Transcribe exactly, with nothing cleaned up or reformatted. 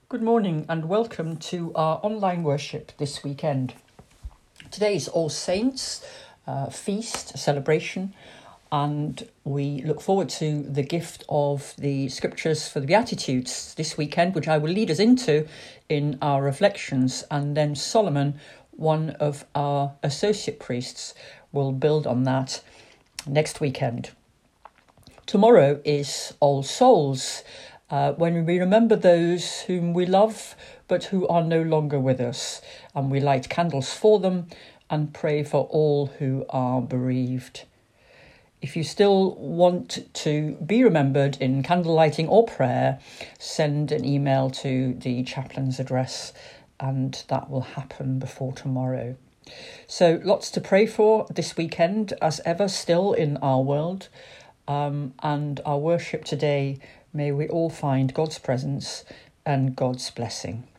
Good morning and welcome to our online worship this weekend. Today is All Saints uh, feast, celebration, and we look forward to the gift of the scriptures for the Beatitudes this weekend, which I will lead us into in our reflections, and then Solomon, one of our associate priests, will build on that next weekend. Tomorrow is All Souls, Uh, when we remember those whom we love but who are no longer with us, and we light candles for them and pray for all who are bereaved. If you still want to be remembered in candle lighting or prayer, send an email to the chaplain's address and that will happen before tomorrow. So lots to pray for this weekend, as ever, still in our world, um, and our worship today. May we all find God's presence and God's blessing.